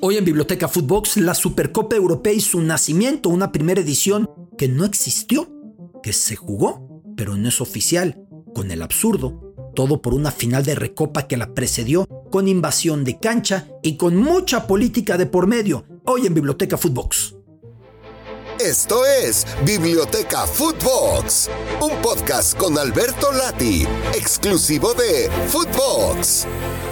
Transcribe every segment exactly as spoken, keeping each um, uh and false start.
Hoy en Biblioteca Footbox, la Supercopa Europea y su nacimiento, una primera edición que no existió, que se jugó, pero no es oficial, con el absurdo, todo por una final de Recopa que la precedió, con invasión de cancha y con mucha política de por medio, hoy en Biblioteca Footbox. Esto es Biblioteca Footbox, un podcast con Alberto Lati, exclusivo de Footbox.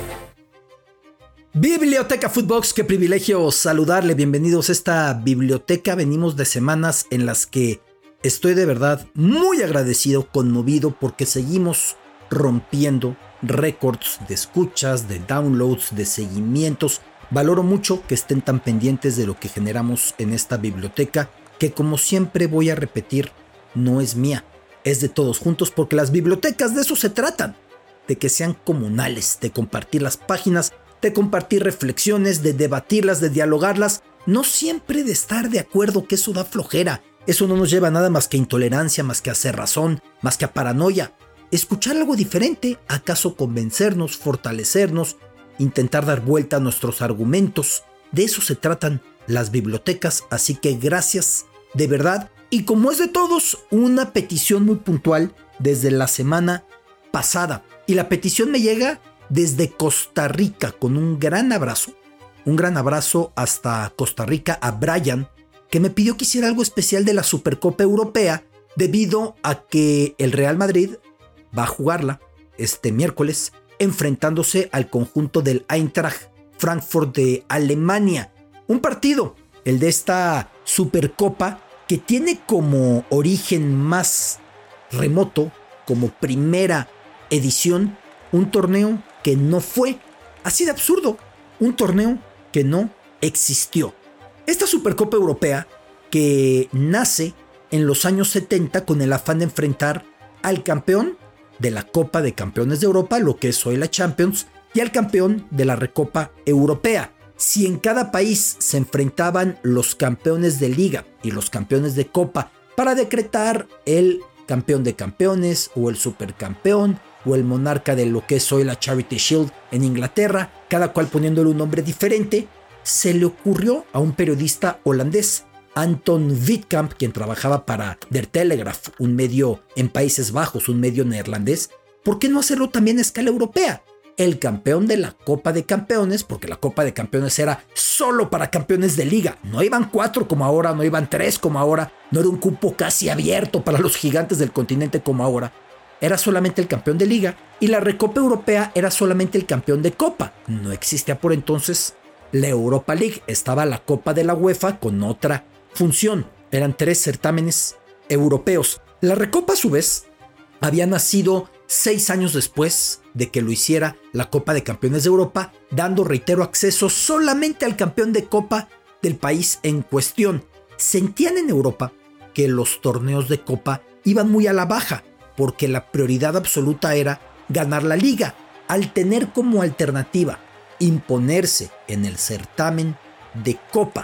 Biblioteca Footbox, qué privilegio saludarle, bienvenidos a esta biblioteca. Venimos de semanas en las que estoy de verdad muy agradecido, conmovido, porque seguimos rompiendo récords de escuchas, de downloads, de seguimientos. Valoro mucho que estén tan pendientes de lo que generamos en esta biblioteca, que como siempre voy a repetir, no es mía, es de todos juntos, porque las bibliotecas de eso se tratan, de que sean comunales, de compartir las páginas, de compartir reflexiones, de debatirlas, de dialogarlas, no siempre de estar de acuerdo, que eso da flojera. Eso no nos lleva a nada más que a intolerancia, más que a cerrazón, más que a paranoia. Escuchar algo diferente, acaso convencernos, fortalecernos, intentar dar vuelta a nuestros argumentos. De eso se tratan las bibliotecas, así que gracias de verdad. Y como es de todos, una petición muy puntual desde la semana pasada. Y la petición me llega desde Costa Rica, con un gran abrazo, un gran abrazo hasta Costa Rica a Brian, que me pidió que hiciera algo especial de la Supercopa Europea, debido a que el Real Madrid va a jugarla este miércoles, enfrentándose al conjunto del Eintracht Frankfurt de Alemania. Un partido, el de esta Supercopa, que tiene como origen más remoto, como primera edición, un torneo que no fue, así de absurdo, un torneo que no existió. Esta Supercopa Europea, que nace en los años setenta con el afán de enfrentar al campeón de la Copa de Campeones de Europa, lo que es hoy la Champions, y al campeón de la Recopa Europea. Si en cada país se enfrentaban los campeones de Liga y los campeones de Copa para decretar el campeón de campeones o el supercampeón, o el monarca de lo que es hoy la Charity Shield en Inglaterra, cada cual poniéndole un nombre diferente, se le ocurrió a un periodista holandés, Anton Wittkamp, quien trabajaba para Der Telegraph, un medio en Países Bajos, un medio neerlandés, ¿por qué no hacerlo también a escala europea? El campeón de la Copa de Campeones, porque la Copa de Campeones era solo para campeones de liga, no iban cuatro como ahora, no iban tres como ahora, no era un cupo casi abierto para los gigantes del continente como ahora. Era solamente el campeón de liga, y la Recopa Europea era solamente el campeón de Copa. No existía por entonces la Europa League, estaba la Copa de la UEFA con otra función. Eran tres certámenes europeos. La Recopa, a su vez, había nacido seis años después de que lo hiciera la Copa de Campeones de Europa, dando, reitero, acceso solamente al campeón de Copa del país en cuestión. Sentían en Europa que los torneos de Copa iban muy a la baja, porque la prioridad absoluta era ganar la liga, al tener como alternativa imponerse en el certamen de Copa.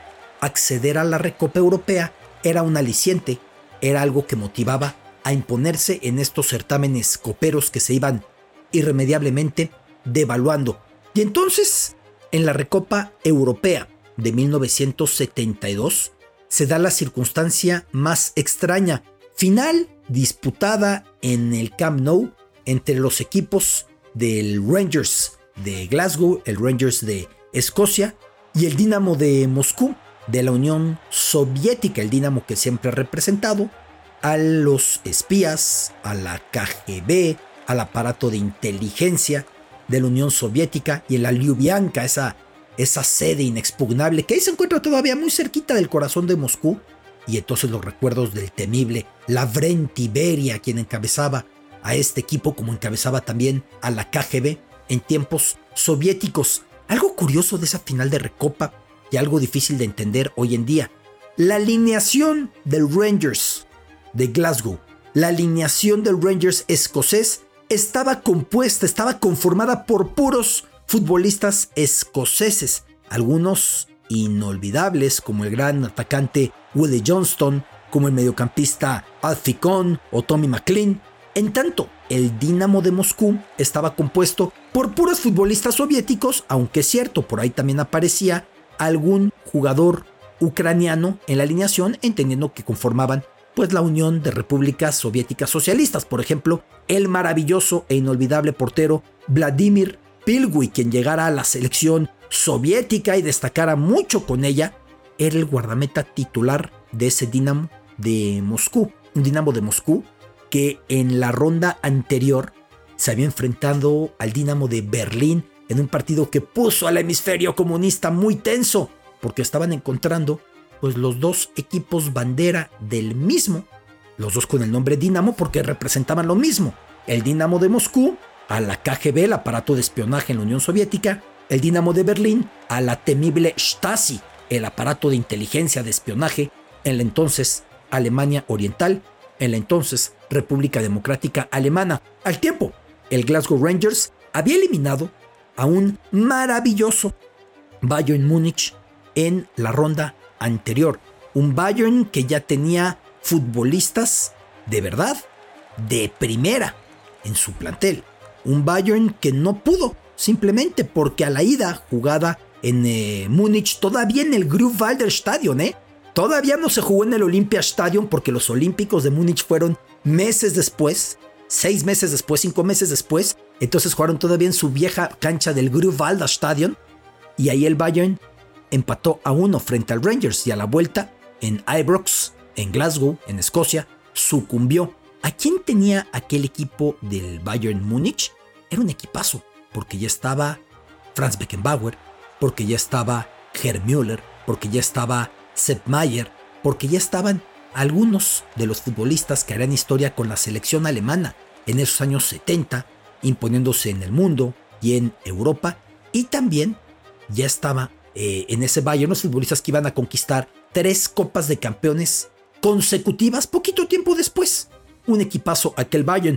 Acceder a la Recopa Europea era un aliciente, era algo que motivaba a imponerse en estos certámenes coperos que se iban irremediablemente devaluando. Y entonces, en la Recopa Europea de mil novecientos setenta y dos, se da la circunstancia más extraña. Final disputada en el Camp Nou entre los equipos del Rangers de Glasgow, el Rangers de Escocia y el Dinamo de Moscú de la Unión Soviética, el Dinamo que siempre ha representado a los espías, a la K G B, al aparato de inteligencia de la Unión Soviética y en la Lubyanka, esa, esa sede inexpugnable que ahí se encuentra todavía muy cerquita del corazón de Moscú. Y entonces los recuerdos del temible Lavrenti Beria, quien encabezaba a este equipo, como encabezaba también a la K G B en tiempos soviéticos. Algo curioso de esa final de Recopa y algo difícil de entender hoy en día. La alineación del Rangers de Glasgow, la alineación del Rangers escocés, estaba compuesta, estaba conformada por puros futbolistas escoceses. Algunos inolvidables, como el gran atacante Willie Johnston, como el mediocampista Alfie Kohn o Tommy McLean. En tanto, el Dinamo de Moscú estaba compuesto por puros futbolistas soviéticos, aunque es cierto, por ahí también aparecía algún jugador ucraniano en la alineación, entendiendo que conformaban pues la Unión de Repúblicas Soviéticas Socialistas. Por ejemplo, el maravilloso e inolvidable portero Vladimir Pilgui, quien llegara a la selección soviética y destacara mucho con ella, era el guardameta titular de ese Dinamo de Moscú. Un Dinamo de Moscú que en la ronda anterior se había enfrentado al Dinamo de Berlín en un partido que puso al hemisferio comunista muy tenso, porque estaban encontrando pues los dos equipos bandera del mismo, los dos con el nombre Dinamo porque representaban lo mismo. El Dinamo de Moscú a la K G B, el aparato de espionaje en la Unión Soviética, el Dinamo de Berlín a la temible Stasi, el aparato de inteligencia de espionaje en la entonces Alemania Oriental, en la entonces República Democrática Alemana. Al tiempo, el Glasgow Rangers había eliminado a un maravilloso Bayern Múnich en la ronda anterior. Un Bayern que ya tenía futbolistas de verdad, de primera en su plantel. Un Bayern que no pudo, simplemente porque a la ida jugada en eh, Múnich, todavía en el Grünwalder Stadion, ¿eh? Todavía no se jugó en el Olympiastadion porque los Olímpicos de Múnich fueron meses después, seis meses después, cinco meses después. Entonces jugaron todavía en su vieja cancha del Grünwalder Stadion y ahí el Bayern empató a uno frente al Rangers y a la vuelta en Ibrox, en Glasgow, en Escocia, sucumbió. ¿A quién tenía aquel equipo del Bayern Múnich? Era un equipazo, porque ya estaba Franz Beckenbauer, porque ya estaba Gerd Müller, porque ya estaba Sepp Maier, porque ya estaban algunos de los futbolistas que harían historia con la selección alemana en esos años setenta, imponiéndose en el mundo y en Europa, y también ya estaba eh, en ese Bayern los futbolistas que iban a conquistar tres copas de campeones consecutivas poquito tiempo después. Un equipazo aquel Bayern.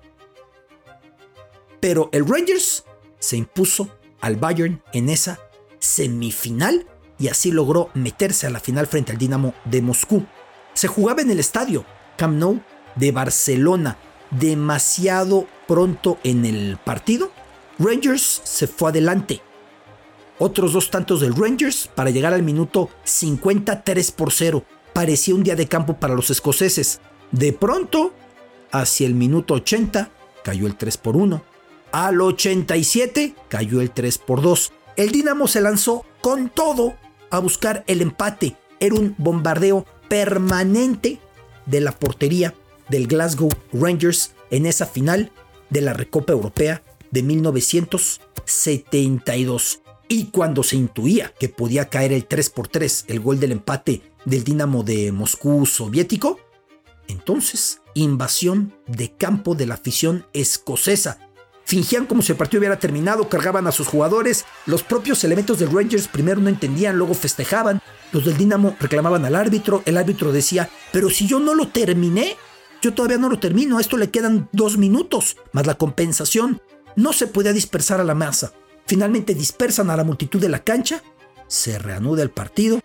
Pero el Rangers se impuso al Bayern en esa semifinal y así logró meterse a la final frente al Dinamo de Moscú. Se jugaba en el estadio Camp Nou de Barcelona. Demasiado pronto en el partido, Rangers se fue adelante. Otros dos tantos del Rangers para llegar al minuto cincuenta, tres por cero. Parecía un día de campo para los escoceses. De pronto, hacia el minuto ochenta, cayó el tres por uno. Al ochenta y siete, cayó el tres por dos. El Dinamo se lanzó con todo a buscar el empate. Era un bombardeo permanente de la portería del Glasgow Rangers en esa final de la Recopa Europea de mil novecientos setenta y dos. Y cuando se intuía que podía caer el tres por tres, el gol del empate del Dinamo de Moscú soviético, entonces invasión de campo de la afición escocesa. Fingían como si el partido hubiera terminado, cargaban a sus jugadores. Los propios elementos del Rangers primero no entendían, luego festejaban. Los del Dinamo reclamaban al árbitro. El árbitro decía, pero si yo no lo terminé, yo todavía no lo termino, a esto le quedan dos minutos, más la compensación. No se podía dispersar a la masa. Finalmente dispersan a la multitud de la cancha, se reanuda el partido,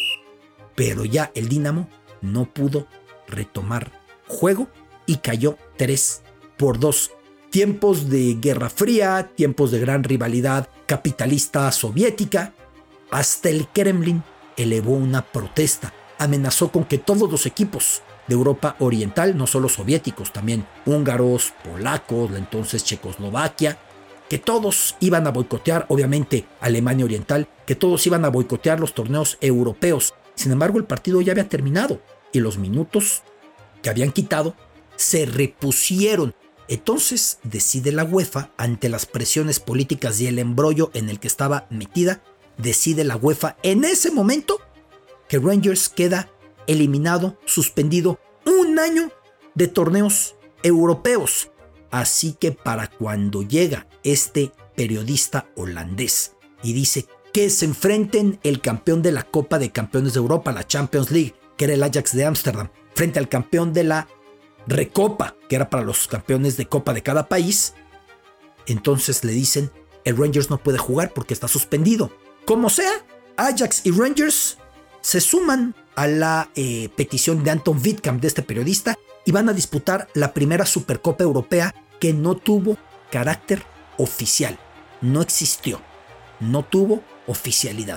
pero ya el Dinamo no pudo retomar juego y cayó tres por dos. Tiempos de Guerra Fría, tiempos de gran rivalidad capitalista soviética. Hasta el Kremlin elevó una protesta, amenazó con que todos los equipos de Europa Oriental, no solo soviéticos, también húngaros, polacos, la entonces Checoslovaquia, que todos iban a boicotear, obviamente Alemania Oriental, que todos iban a boicotear los torneos europeos. Sin embargo, el partido ya había terminado y los minutos que habían quitado se repusieron. Entonces decide la UEFA, ante las presiones políticas y el embrollo en el que estaba metida, decide la UEFA en ese momento que Rangers queda eliminado, suspendido un año de torneos europeos. Así que para cuando llega este periodista holandés y dice que se enfrenten el campeón de la Copa de Campeones de Europa, la Champions League, que era el Ajax de Ámsterdam, frente al campeón de la Recopa, que era para los campeones de Copa de cada país, entonces le dicen, el Rangers no puede jugar porque está suspendido. Como sea, Ajax y Rangers se suman a la eh, petición de Anton Wittkamp, de este periodista, y van a disputar la primera Supercopa Europea que no tuvo carácter oficial. No existió. No tuvo oficialidad.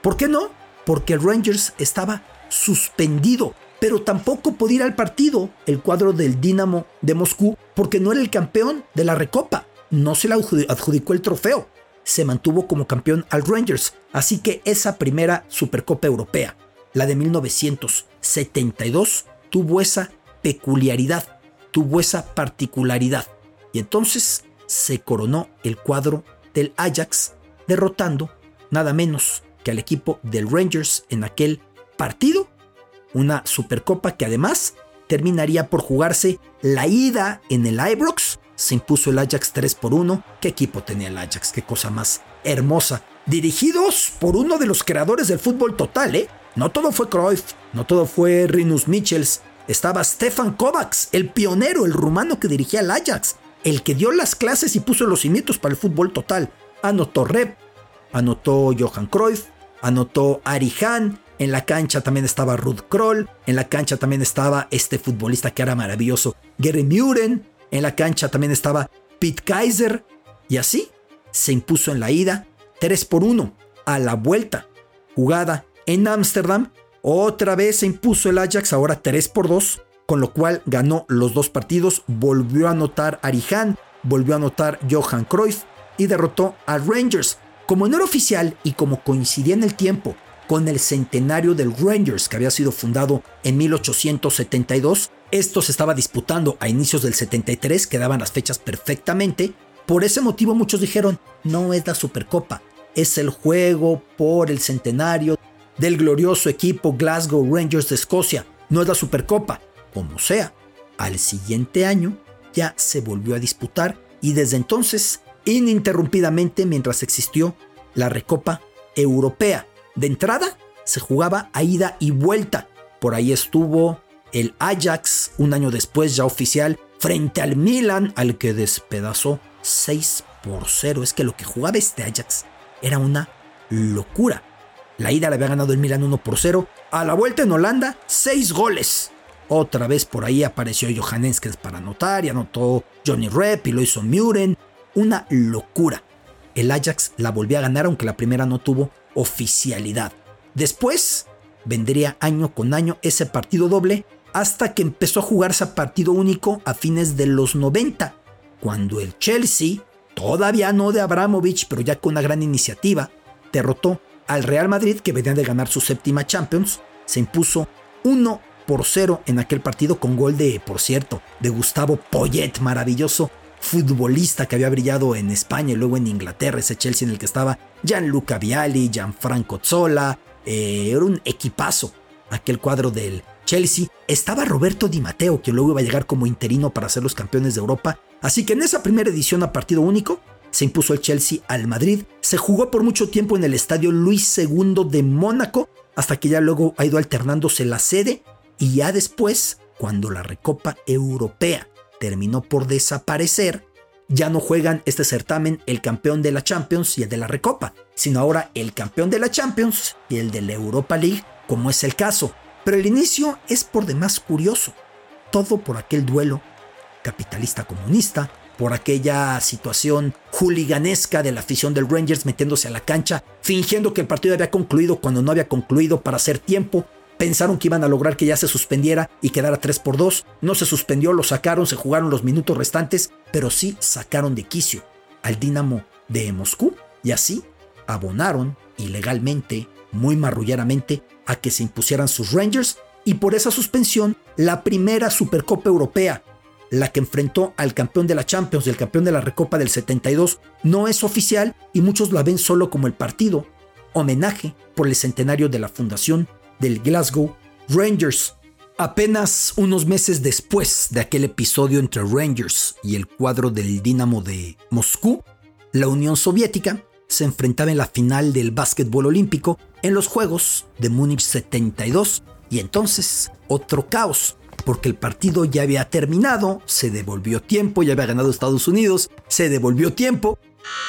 ¿Por qué no? Porque el Rangers estaba suspendido, pero tampoco podía ir al partido el cuadro del Dinamo de Moscú porque no era el campeón de la Recopa. No se le adjudicó el trofeo. Se mantuvo como campeón al Rangers. Así que esa primera Supercopa Europea, la de mil novecientos setenta y dos, tuvo esa peculiaridad, tuvo esa particularidad. Y entonces se coronó el cuadro del Ajax, derrotando nada menos que al equipo del Rangers en aquel partido. Una Supercopa que además terminaría por jugarse la ida en el Ibrox. Se impuso el Ajax tres por uno. ¿Qué equipo tenía el Ajax? Qué cosa más hermosa. Dirigidos por uno de los creadores del fútbol total, ¿eh? No todo fue Cruyff, no todo fue Rinus Michels. Estaba Stefan Kovacs, el pionero, el rumano que dirigía el Ajax, el que dio las clases y puso los cimientos para el fútbol total. Anotó Rep, anotó Johan Cruyff, anotó Ari Hahn. En la cancha también estaba Ruud Krol. En la cancha también estaba este futbolista que era maravilloso, Gary Muren. En la cancha también estaba Pete Kaiser. Y así se impuso en la ida tres por uno. A la vuelta, jugada en Ámsterdam, otra vez se impuso el Ajax, ahora tres por dos, con lo cual ganó los dos partidos. Volvió a anotar Ari Hahn, volvió a anotar Johan Cruyff y derrotó a Rangers. Como no era oficial y como coincidía en el tiempo con el centenario del Rangers, que había sido fundado en mil ochocientos setenta y dos, esto se estaba disputando a inicios del setenta y tres, quedaban las fechas perfectamente. Por ese motivo muchos dijeron, no es la Supercopa, es el juego por el centenario del glorioso equipo Glasgow Rangers de Escocia, no es la Supercopa. Como sea, al siguiente año ya se volvió a disputar y desde entonces, ininterrumpidamente, mientras existió la Recopa Europea. De entrada, se jugaba a ida y vuelta. Por ahí estuvo el Ajax, un año después ya oficial, frente al Milan, al que despedazó seis por cero. Es que lo que jugaba este Ajax era una locura. La ida le había ganado el Milan uno por cero. A la vuelta en Holanda, seis goles. Otra vez por ahí apareció Johan Enskens para anotar y anotó Johnny Rep y lo hizo Muren. Una locura. El Ajax la volvió a ganar, aunque la primera no tuvo oficialidad. Después vendría año con año ese partido doble hasta que empezó a jugarse a partido único a fines de los noventa, cuando el Chelsea, todavía no de Abramovich, pero ya con una gran iniciativa, derrotó al Real Madrid, que venía de ganar su séptima Champions. Se impuso uno por cero en aquel partido con gol de, por cierto, de Gustavo Poyet, maravilloso futbolista que había brillado en España y luego en Inglaterra, ese Chelsea en el que estaba Gianluca Vialli, Gianfranco Zola. Eh, era un equipazo aquel cuadro del Chelsea. Estaba Roberto Di Matteo, que luego iba a llegar como interino para ser los campeones de Europa. Así que en esa primera edición a partido único se impuso el Chelsea al Madrid. Se jugó por mucho tiempo en el estadio Luis segundo de Mónaco, hasta que ya luego ha ido alternándose la sede. Y ya después, cuando la Recopa Europea terminó por desaparecer, ya no juegan este certamen el campeón de la Champions y el de la Recopa, sino ahora el campeón de la Champions y el de la Europa League, como es el caso. Pero el inicio es por demás curioso. Todo por aquel duelo capitalista-comunista, por aquella situación hooliganesca de la afición del Rangers metiéndose a la cancha, fingiendo que el partido había concluido cuando no había concluido para hacer tiempo. Pensaron que iban a lograr que ya se suspendiera y quedara tres por dos. No se suspendió, lo sacaron, se jugaron los minutos restantes, pero sí sacaron de quicio al Dinamo de Moscú y así abonaron ilegalmente, muy marrulleramente, a que se impusieran sus Rangers. Y por esa suspensión, la primera Supercopa Europea, la que enfrentó al campeón de la Champions y el campeón de la Recopa del setenta y dos, no es oficial y muchos la ven solo como el partido homenaje por el centenario de la fundación del Glasgow Rangers. Apenas unos meses después de aquel episodio entre Rangers y el cuadro del Dinamo de Moscú, la Unión Soviética se enfrentaba en la final del básquetbol olímpico en los Juegos de Múnich setenta y dos, y entonces otro caos, porque el partido ya había terminado, se devolvió tiempo, ya había ganado Estados Unidos, se devolvió tiempo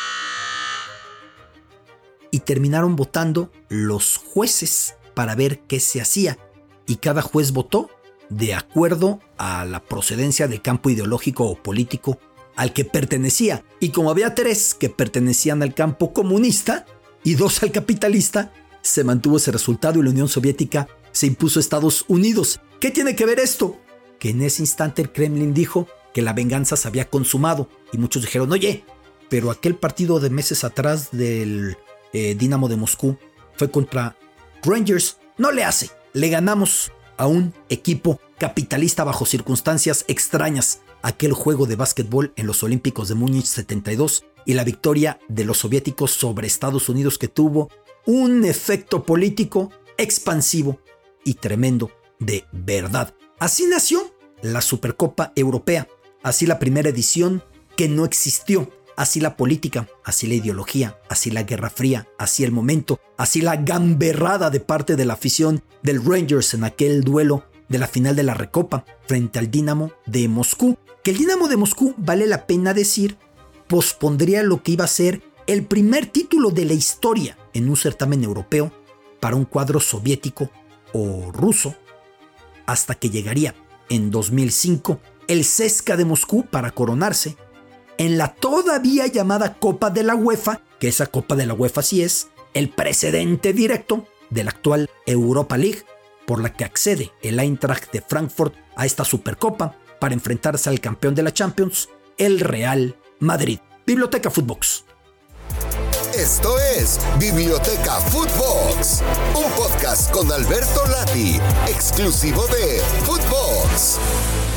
y terminaron votando los jueces para ver qué se hacía, y cada juez votó de acuerdo a la procedencia del campo ideológico o político al que pertenecía. Y como había tres que pertenecían al campo comunista y dos al capitalista, se mantuvo ese resultado y la Unión Soviética se impuso a Estados Unidos. ¿Qué tiene que ver esto? Que en ese instante el Kremlin dijo que la venganza se había consumado y muchos dijeron, oye, pero aquel partido de meses atrás del eh, Dinamo de Moscú fue contra Rangers. No le hace, le ganamos a un equipo capitalista bajo circunstancias extrañas. Aquel juego de básquetbol en los Olímpicos de Múnich setenta y dos y la victoria de los soviéticos sobre Estados Unidos, que tuvo un efecto político expansivo y tremendo de verdad. Así nació la Supercopa Europea, así la primera edición que no existió, así la política, así la ideología, así la Guerra Fría, así el momento, así la gamberrada de parte de la afición del Rangers en aquel duelo de la final de la Recopa frente al Dinamo de Moscú, que el Dinamo de Moscú, vale la pena decir, pospondría lo que iba a ser el primer título de la historia en un certamen europeo para un cuadro soviético o ruso, hasta que llegaría en dos mil cinco el C S K A de Moscú para coronarse en la todavía llamada Copa de la UEFA, que esa Copa de la UEFA sí es el precedente directo de la actual Europa League, por la que accede el Eintracht de Frankfurt a esta Supercopa para enfrentarse al campeón de la Champions, el Real Madrid. Biblioteca Footbox. Esto es Biblioteca Footbox, un podcast con Alberto Lati, exclusivo de Footbox.